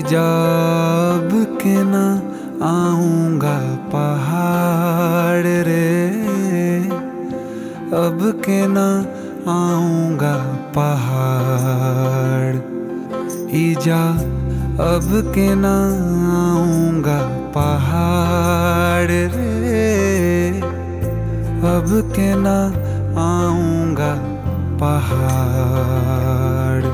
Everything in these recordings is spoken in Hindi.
जब के ना आऊंगा पहाड़ रे, अब के ना आऊंगा पहाड़। ईजा अब के ना आऊंगा पहाड़ रे, अब के ना आऊंगा पहाड़।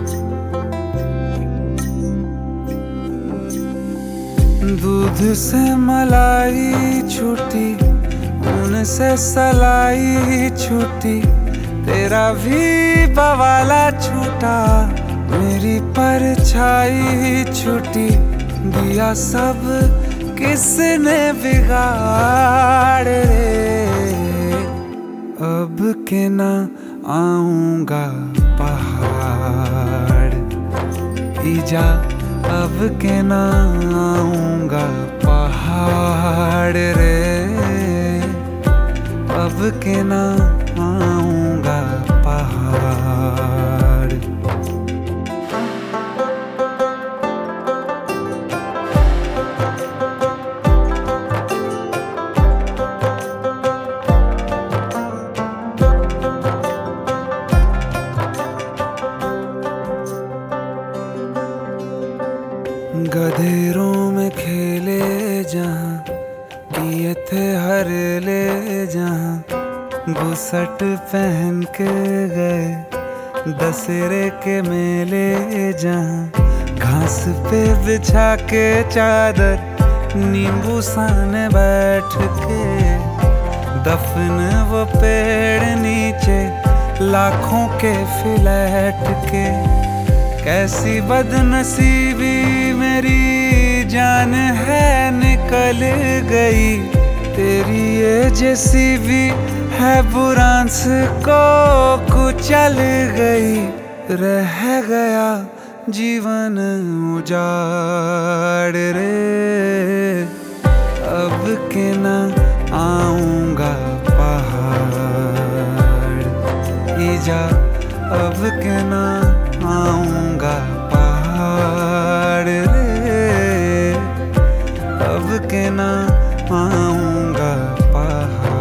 दूध से मलाई छूटी, उनसे सलाई छूटी, तेरा भी बवाला छूटा, मेरी परछाई छूटी। दिया सब किसने बिगाड़ रे, अब के ना आऊंगा पहाड़। ईजा अब के ना आऊंगा पहाड़ रे, अब के ना आऊंगा पहाड़। गधेरों में खेले जहाँ, किए थे हर ले जहाँ, बुसट पहन के गए दशहरे के मेले जहाँ। घास पे बिछा के चादर नींबू साने बैठ के, दफन वो पेड़ नीचे लाखों के फ्लैट के। कैसी बदनसीबी मेरी जान है निकल गई, तेरी ये जेसीबी है बुरांस को कुचल गई। रह गया जीवन उजाड़ रे, अब के ना आऊंगा पहाड़। ईजा अब के ना आऊंगा पहाड़ रे, अब के ना आऊंगा पहाड़।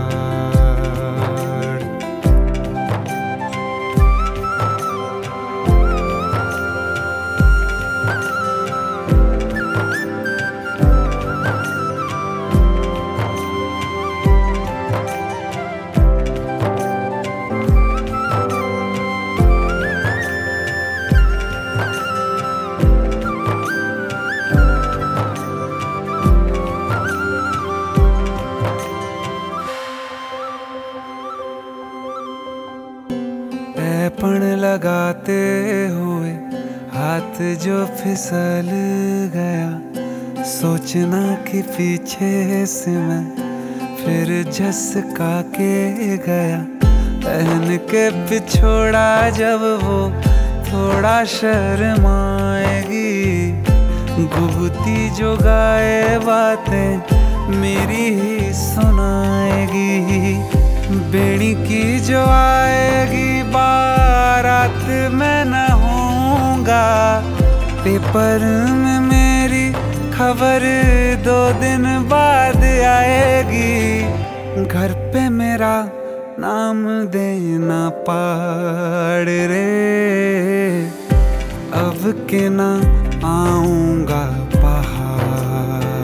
पण लगाते हुए हाथ जो फिसल गया, सोचना कि पीछे से मैं फिर झसका के गया। पहन के पिछोड़ा जब वो थोड़ा शर्माएगी, गुगती जो गाए बातें मेरी ही सुनाएगी। बेड़ी की जो आएगी बारात में न होऊंगा, पेपर में मेरी खबर 2 दिन बाद आएगी। घर पे मेरा नाम देना पाड़ रे, अब के ना आऊंगा पहाड़।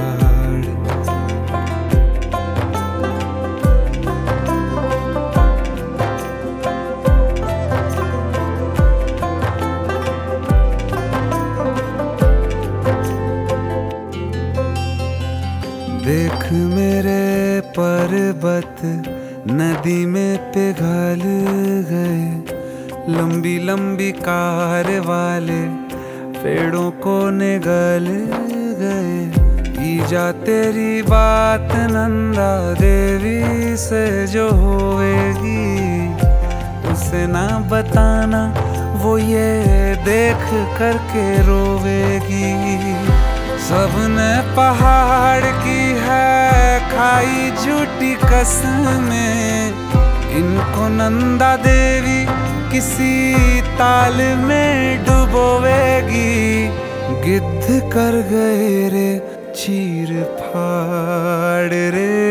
देख मेरे पर्वत नदी में पिघल गए, लंबी लंबी कार वाले पेड़ों को निगल गए। ईजा तेरी बात नंदा देवी से जो होएगी, उसे ना बताना वो ये देख करके रोवेगी। सबने पहाड़ की है खाई झूठी कसमें, इनको नंदा देवी किसी ताल में डुबोवेगी। गिद्ध कर गए रे चीर फाड़ रे।